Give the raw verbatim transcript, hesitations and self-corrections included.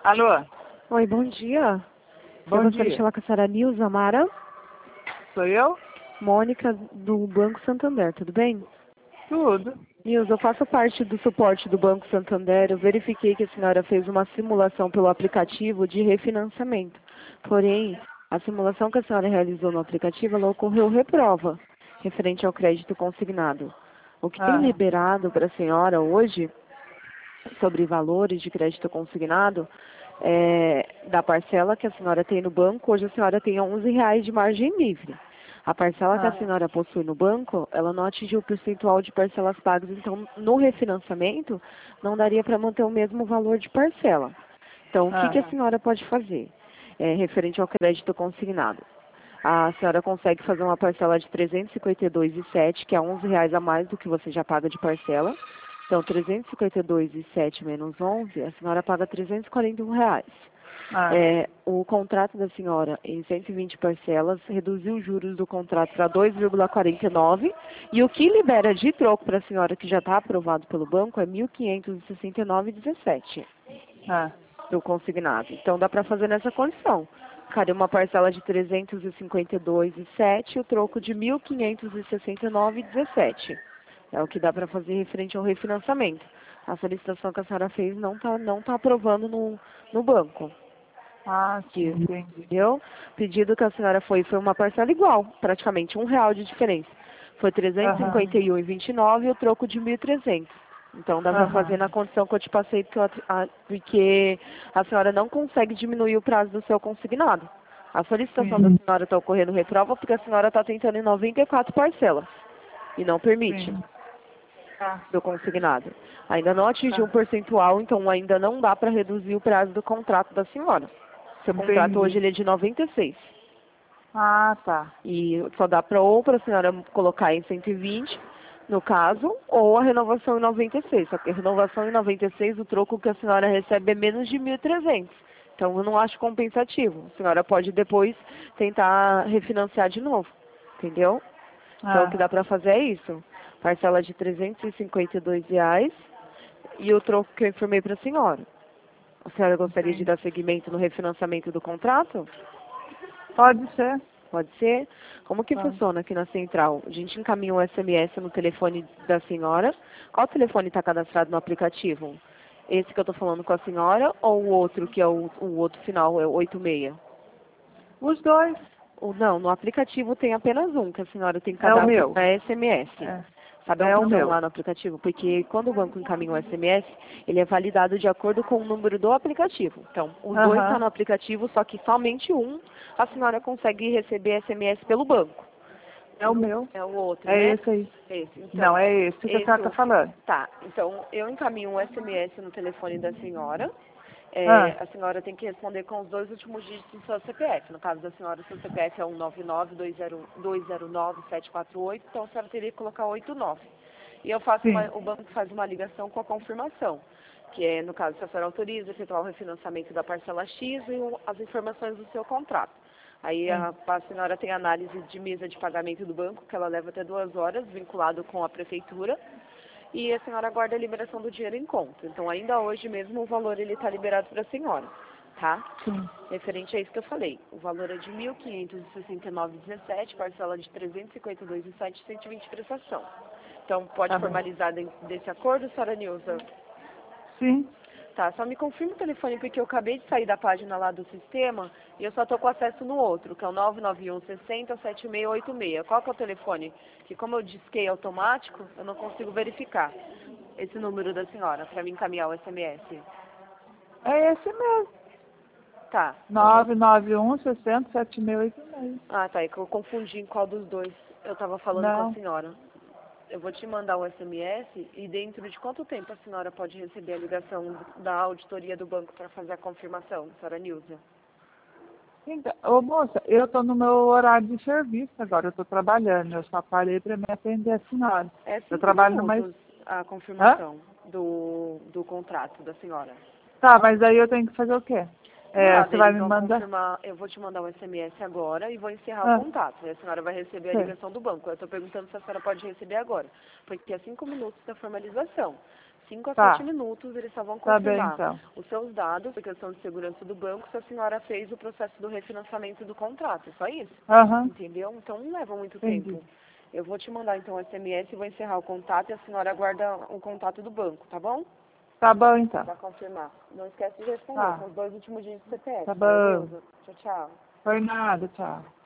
Alô? Oi, bom dia. Bom Eu gostaria dia. de falar com a senhora Nilza Amara, Sou eu? Mônica, do Banco Santander, tudo bem? Tudo. Nilza, eu faço parte do suporte do Banco Santander. Eu verifiquei que a senhora fez uma simulação pelo aplicativo de refinanciamento. Porém, a simulação que a senhora realizou no aplicativo, ela ocorreu reprova, referente ao crédito consignado. O que tem Ah, liberado para a senhora hoje, sobre valores de crédito consignado, é, da parcela que a senhora tem no banco, hoje a senhora tem onze reais de margem livre. A parcela que a ah, senhora possui no banco, ela não atingiu o percentual de parcelas pagas, então no refinanciamento não daria para manter o mesmo valor de parcela. Então, o que, que a ah, senhora pode fazer, é, referente ao crédito consignado? A senhora consegue fazer uma parcela de trezentos e cinquenta e dois reais e sete, que é onze reais a mais do que você já paga de parcela. Então, trezentos e cinquenta e dois reais e sete menos onze, a senhora paga trezentos e quarenta e um reais. ah, É, o contrato da senhora, em cento e vinte parcelas, reduziu os juros do contrato para dois vírgula quarenta e nove, e o que libera de troco para a senhora, que já está aprovado pelo banco, é mil quinhentos e sessenta e nove reais e dezessete ah. do consignado. Então, dá para fazer nessa condição. Ficaria uma parcela de trezentos e cinquenta e dois reais e sete, o troco de mil quinhentos e sessenta e nove reais e dezessete. É o que dá para fazer referente ao refinanciamento. A solicitação que a senhora fez não está não tá aprovando no, no banco. Ah, sim, Que, entendi. entendeu? O pedido que a senhora foi foi uma parcela igual, praticamente um real de diferença. Foi trezentos e Aham, cinquenta e um reais e vinte e nove e o troco de mil e trezentos. Então dá para fazer aham, na condição que eu te passei, porque, eu, a, porque a senhora não consegue diminuir o prazo do seu consignado. A solicitação da sim, senhora está ocorrendo reprova porque a senhora está tentando em noventa e quatro parcelas e não permite sim. Ah, do consignado. Ainda não atingiu um ah, percentual, então ainda não dá para reduzir o prazo do contrato da senhora. Seu contrato entendi. hoje ele é de noventa e seis. Ah, tá. E só dá para ou para a senhora colocar em cento e vinte, no caso, ou a renovação em noventa e seis. Só que a renovação em noventa e seis, o troco que a senhora recebe é menos de mil e trezentos. Então eu não acho compensativo. A senhora pode depois tentar refinanciar de novo. Entendeu? Então o que Ah, dá para fazer é isso. Parcela de trezentos e cinquenta e dois reais e o troco que eu informei para a senhora. A senhora gostaria de entendi. dar seguimento no refinanciamento do contrato? Pode ser? Pode ser? Como que Pode. funciona aqui na central? A gente encaminha um S M S no telefone da senhora. Qual telefone está cadastrado no aplicativo? Esse que eu estou falando com a senhora ou o outro que é o, o outro final, é o oitenta e seis? Os dois. O, não, no aplicativo tem apenas um que a senhora tem É o cadastro, meu. é S M S. É, Sabe, é um é o problema meu. lá no aplicativo, porque quando o banco encaminha o S M S, ele é validado de acordo com o número do aplicativo. Então, os dois estão Aham, no aplicativo, só que somente um a senhora consegue receber S M S pelo banco. é o meu. É o outro, É né? esse aí. Esse. Então, Não, é esse que a esse. senhora tá falando. Tá. Então, eu encaminho um S M S no telefone da senhora. É, Ah, a senhora tem que responder com os dois últimos dígitos do seu C P F. No caso da senhora, seu C P F é um nove nove dois zero nove sete quatro oito, então a senhora teria que colocar oito nove. E eu faço uma, sim. o banco faz uma ligação com a confirmação, que é, no caso, se a senhora autoriza efetuar o refinanciamento da parcela X e o- as informações do seu contrato. Aí Sim. a, a senhora tem análise de mesa de pagamento do banco, que ela leva até duas horas, vinculado com a prefeitura, e a senhora aguarda a liberação do dinheiro em conta. Então, ainda hoje mesmo, o valor ele está liberado para a senhora, tá? Sim. Referente a isso que eu falei, o valor é de mil quinhentos e sessenta e nove reais e dezessete, parcela de trezentos e cinquenta e dois reais e sete, cento e vinte prestação. Então, pode Tá bom. formalizar dentro desse acordo, senhora Nilza? Sim. Tá, só me confirma o telefone, porque eu acabei de sair da página lá do sistema e eu só tô com acesso no outro, que é o nove nove um sessenta sete seis oito seis. Qual que é o telefone? Que como eu disquei automático, eu não consigo verificar esse número da senhora para me encaminhar o S M S. É esse mesmo. Tá, então vou... nove nove um sessenta sete seis oito seis. Ah, tá, é que eu confundi em qual dos dois eu tava falando com a Não. senhora. Eu vou te mandar o S M S e dentro de quanto tempo a senhora pode receber a ligação da auditoria do banco para fazer a confirmação, senhora Nilza? Então, ô moça, eu estou no meu horário de serviço agora, eu estou trabalhando, eu só parei para me atender a senhora. É Eu cinco trabalho numa... es- minutos a Hã? confirmação do, do contrato da senhora. Tá, mas aí eu tenho que fazer o quê? É, Nada, você vai eles me vão mandar? confirmar, eu vou te mandar um S M S agora e vou encerrar o Ah, contato. E a senhora vai receber a sei. ligação do banco. Eu estou perguntando se a senhora pode receber agora, porque é cinco minutos da formalização. cinco a Tá. sete minutos, eles só vão Tá bem, confirmar então. os seus dados, por questão de segurança do banco, se a senhora fez o processo do refinanciamento do contrato, só isso. Aham, Entendeu? Então não leva muito entendi. tempo. Eu vou te mandar então o S M S, vou encerrar o contato e a senhora aguarda o contato do banco, tá bom? Tá bom, então. Pra confirmar. Não esquece de responder, Tá. são os dois últimos dígitos do C P F, Tá tá, bom. Neuza? Tchau, tchau. Foi nada, tchau.